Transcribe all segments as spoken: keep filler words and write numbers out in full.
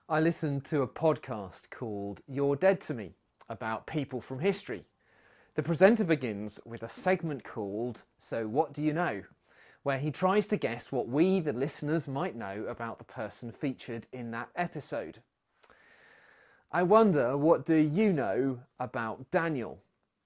I listened to a podcast called You're Dead to Me about people from history. The presenter begins with a segment called So What Do You Know?, where he tries to guess what we, the listeners, might know about the person featured in that episode. I wonder, what do you know about Daniel?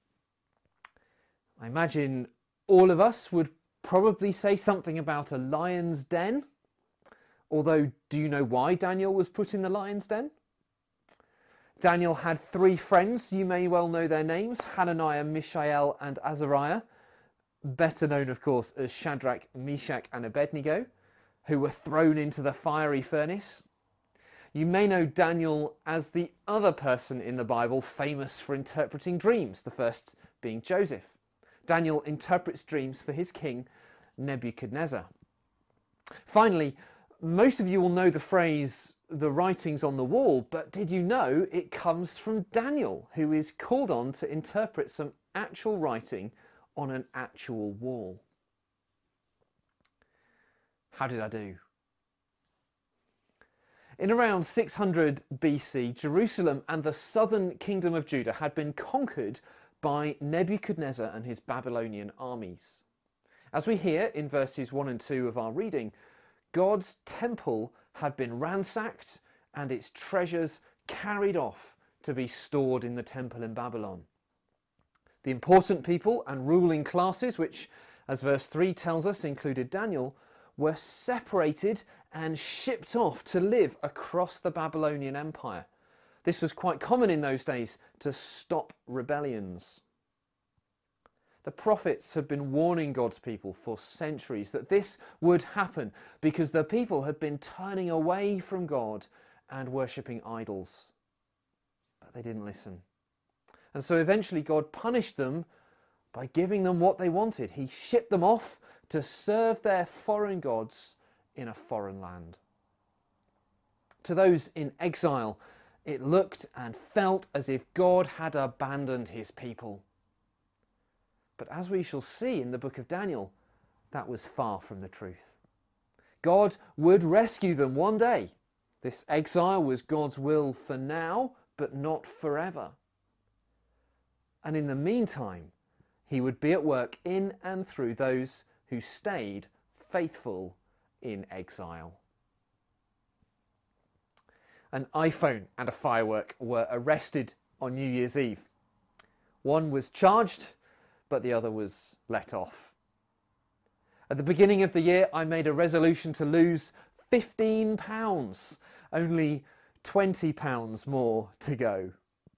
I imagine all of us would probably say something about a lion's den. Although, do you know why Daniel was put in the lion's den? Daniel had three friends. You may well know their names: Hananiah, Mishael and Azariah, better known of course as Shadrach, Meshach and Abednego, who were thrown into the fiery furnace. You may know Daniel as the other person in the Bible famous for interpreting dreams, the first being Joseph. Daniel interprets dreams for his king Nebuchadnezzar. Finally, most of you will know the phrase, the writings on the wall, but did you know it comes from Daniel, who is called on to interpret some actual writing on an actual wall? How did I do? In around six hundred B C, Jerusalem and the southern kingdom of Judah had been conquered by Nebuchadnezzar and his Babylonian armies. As we hear in verses one and two of our reading, God's temple had been ransacked and its treasures carried off to be stored in the temple in Babylon. The important people and ruling classes, which, as verse three tells us, included Daniel, were separated and shipped off to live across the Babylonian Empire. This was quite common in those days to stop rebellions. The prophets had been warning God's people for centuries that this would happen because the people had been turning away from God and worshipping idols. But they didn't listen. And so eventually God punished them by giving them what they wanted. He shipped them off to serve their foreign gods in a foreign land. To those in exile, it looked and felt as if God had abandoned his people. But as we shall see in the book of Daniel, that was far from the truth. God would rescue them one day. This exile was God's will for now, but not forever. And in the meantime, he would be at work in and through those who stayed faithful in exile. An iPhone and a firework were arrested on New Year's Eve. One was charged, but the other was let off. At the beginning of the year, I made a resolution to lose fifteen pounds, only twenty pounds more to go.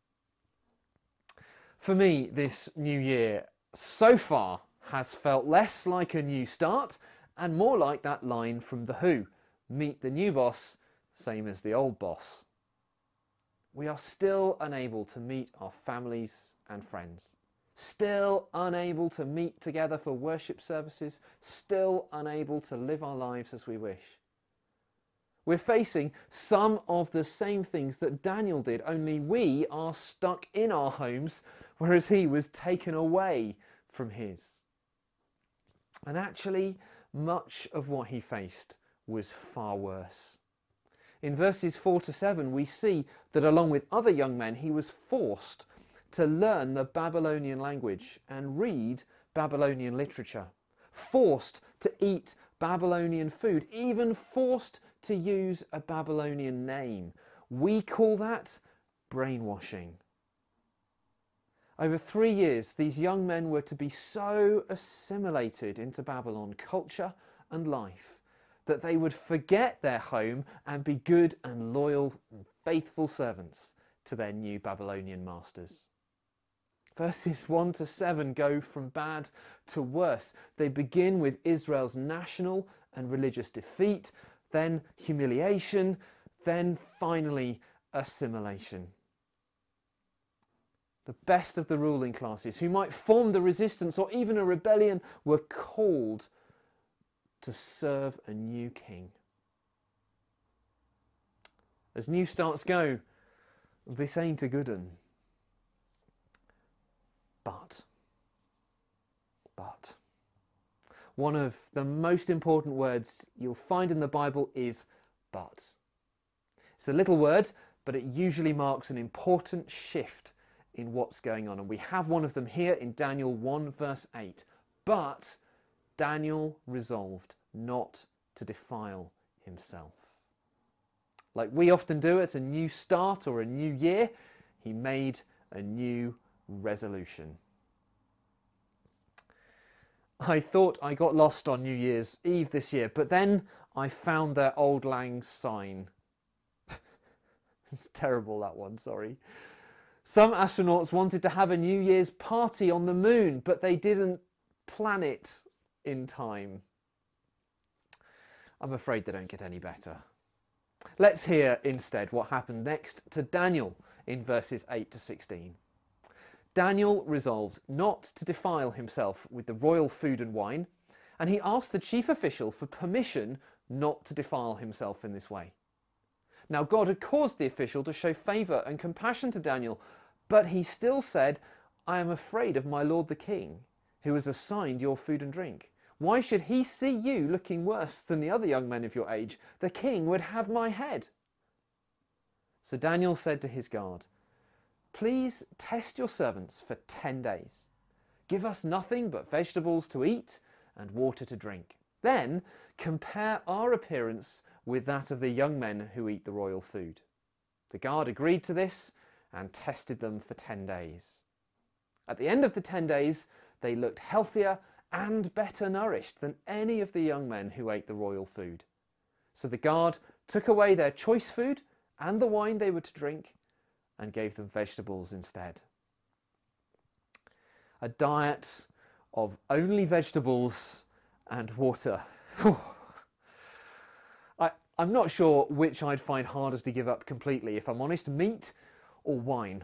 For me, this new year so far has felt less like a new start and more like that line from The Who, meet the new boss, same as the old boss. We are still unable to meet our families and friends. Still unable to meet together for worship services, still unable to live our lives as we wish. We're facing some of the same things that Daniel did, only we are stuck in our homes, whereas he was taken away from his. And actually, much of what he faced was far worse. In verses four to seven, we see that along with other young men, he was forced to learn the Babylonian language and read Babylonian literature, forced to eat Babylonian food, even forced to use a Babylonian name. We call that brainwashing. Over three years, these young men were to be so assimilated into Babylon culture and life that they would forget their home and be good and loyal and faithful servants to their new Babylonian masters. Verses one to seven go from bad to worse. They begin with Israel's national and religious defeat, then humiliation, then finally assimilation. The best of the ruling classes, who might form the resistance or even a rebellion, were called to serve a new king. As new starts go, this ain't a good one. But, but, one of the most important words you'll find in the Bible is but. It's a little word, but it usually marks an important shift in what's going on. And we have one of them here in Daniel one verse eight. But Daniel resolved not to defile himself. Like we often do at a new start or a new year, he made a new resolution. I thought I got lost on New Year's Eve this year, but then I found their Auld Lang Syne. It's terrible, that one, sorry. Some astronauts wanted to have a New Year's party on the moon, but they didn't plan it in time. I'm afraid they don't get any better. Let's hear instead what happened next to Daniel in verses eight to sixteen. Daniel resolved not to defile himself with the royal food and wine, and he asked the chief official for permission not to defile himself in this way. Now God had caused the official to show favour and compassion to Daniel, but he still said, "I am afraid of my lord the king, who has assigned your food and drink. Why should he see you looking worse than the other young men of your age? The king would have my head." So Daniel said to his guard, "Please test your servants for ten days. Give us nothing but vegetables to eat and water to drink. Then compare our appearance with that of the young men who eat the royal food." The guard agreed to this and tested them for ten days. At the end of the ten days, they looked healthier and better nourished than any of the young men who ate the royal food. So the guard took away their choice food and the wine they were to drink and gave them vegetables instead. A diet of only vegetables and water. I, I'm not sure which I'd find hardest to give up completely, if I'm honest, meat or wine.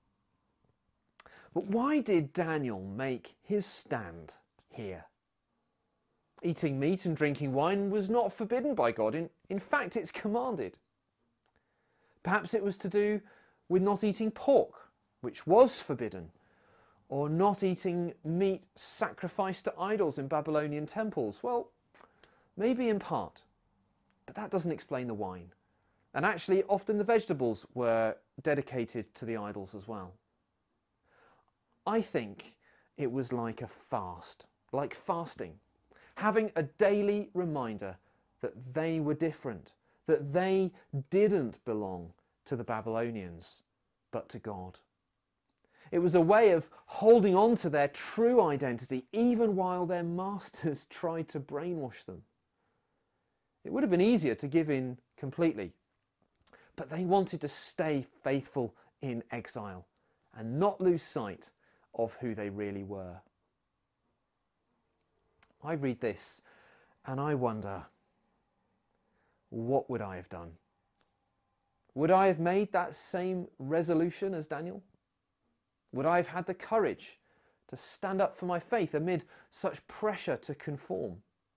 But why did Daniel make his stand here? Eating meat and drinking wine was not forbidden by God. In, in fact, it's commanded. Perhaps it was to do with not eating pork, which was forbidden, or not eating meat sacrificed to idols in Babylonian temples. Well, maybe in part, but that doesn't explain the wine. And actually, often the vegetables were dedicated to the idols as well. I think it was like a fast, like fasting, having a daily reminder that they were different, that they didn't belong to the Babylonians, but to God. It was a way of holding on to their true identity, even while their masters tried to brainwash them. It would have been easier to give in completely, but they wanted to stay faithful in exile and not lose sight of who they really were. I read this and I wonder, what would I have done? Would I have made that same resolution as Daniel? Would I have had the courage to stand up for my faith amid such pressure to conform?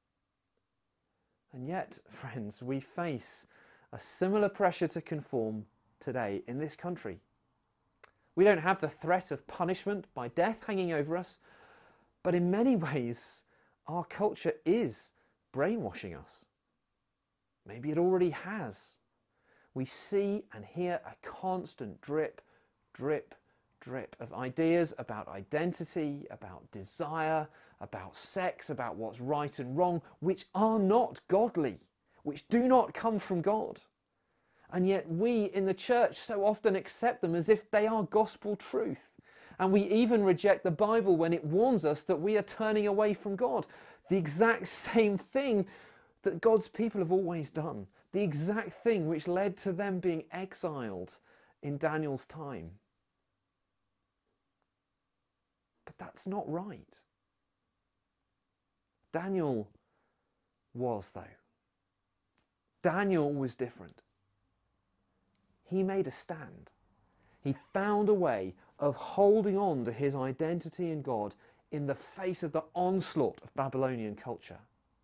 And yet, friends, we face a similar pressure to conform today in this country. We don't have the threat of punishment by death hanging over us, but in many ways, our culture is brainwashing us. Maybe it already has. We see and hear a constant drip, drip, drip of ideas about identity, about desire, about sex, about what's right and wrong, which are not godly, which do not come from God. And yet we in the church so often accept them as if they are gospel truth. And we even reject the Bible when it warns us that we are turning away from God. The exact same thing that God's people have always done. The exact thing which led to them being exiled in Daniel's time. But that's not right. Daniel was, though. Daniel was different. He made a stand. He found a way of holding on to his identity in God in the face of the onslaught of Babylonian culture.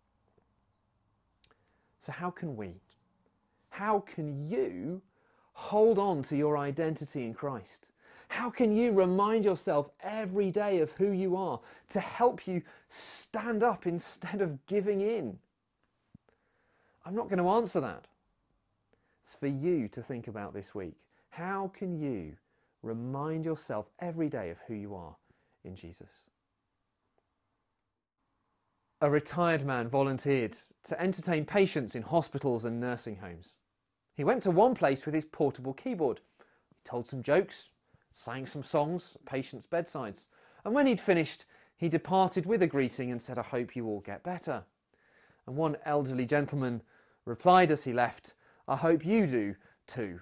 So how can we? How can you hold on to your identity in Christ? How can you remind yourself every day of who you are to help you stand up instead of giving in? I'm not going to answer that. It's for you to think about this week. How can you remind yourself every day of who you are in Jesus? A retired man volunteered to entertain patients in hospitals and nursing homes. He went to one place with his portable keyboard. He told some jokes, sang some songs at patients' bedsides, and when he'd finished, he departed with a greeting and said, "I hope you all get better." And one elderly gentleman replied as he left, "I hope you do too."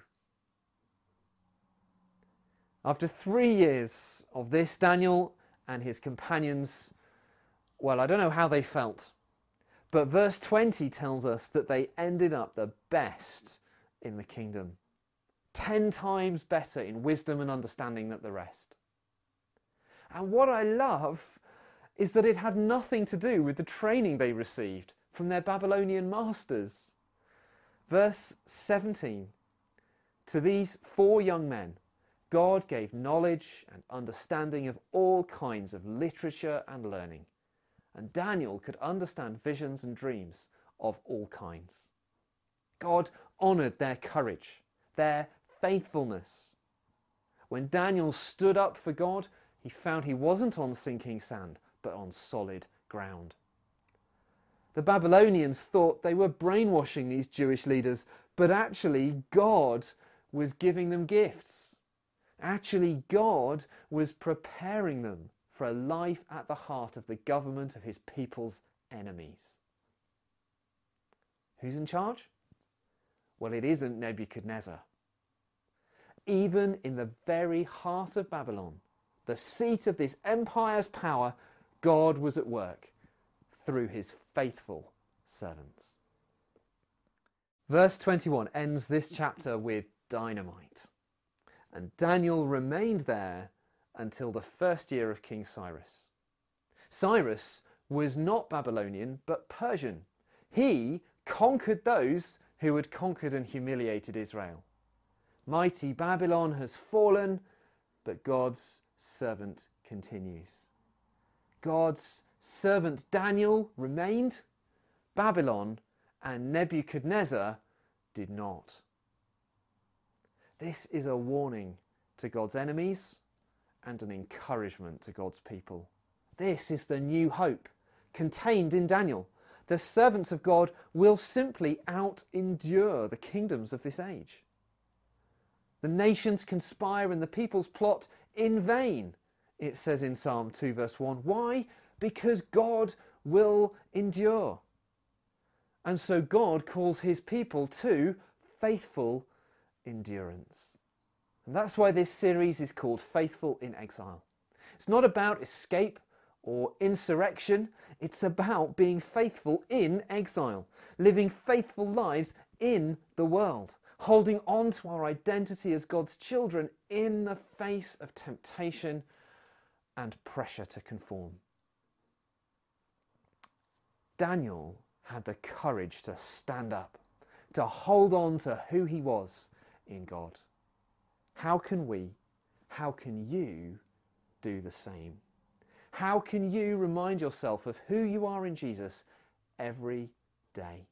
After three years of this, Daniel and his companions, well, I don't know how they felt, but verse twenty tells us that they ended up the best in the kingdom. Ten times better in wisdom and understanding than the rest. And what I love is that it had nothing to do with the training they received from their Babylonian masters. Verse seventeen, to these four young men, God gave knowledge and understanding of all kinds of literature and learning, and Daniel could understand visions and dreams of all kinds. God honoured their courage, their faithfulness. When Daniel stood up for God, he found he wasn't on sinking sand, but on solid ground. The Babylonians thought they were brainwashing these Jewish leaders, but actually God was giving them gifts. Actually, God was preparing them for a life at the heart of the government of his people's enemies. Who's in charge? Well, it isn't Nebuchadnezzar. Even in the very heart of Babylon, the seat of this empire's power, God was at work through his faithful servants. Verse twenty-one ends this chapter with dynamite. And Daniel remained there until the first year of King Cyrus. Cyrus was not Babylonian, but Persian. He conquered those who had conquered and humiliated Israel. Mighty Babylon has fallen, but God's servant continues. God's servant Daniel remained. Babylon and Nebuchadnezzar did not. This is a warning to God's enemies and an encouragement to God's people. This is the new hope contained in Daniel. The servants of God will simply out-endure the kingdoms of this age. The nations conspire and the peoples plot in vain, it says in Psalm two verse one. Why? Because God will endure. And so God calls his people to faithful endurance. And that's why this series is called Faithful in Exile. It's not about escape or insurrection. It's about being faithful in exile, living faithful lives in the world, holding on to our identity as God's children in the face of temptation and pressure to conform. Daniel had the courage to stand up, to hold on to who he was in God. How can we, how can you do the same? How can you remind yourself of who you are in Jesus every day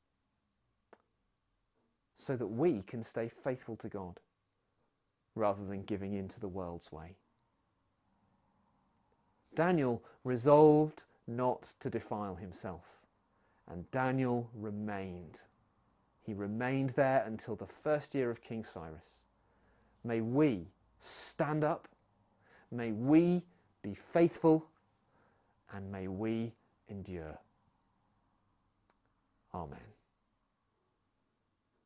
so that we can stay faithful to God rather than giving in to the world's way? Daniel resolved not to defile himself, and Daniel remained. He remained there until the first year of King Cyrus. May we stand up, may we be faithful, and may we endure. Amen.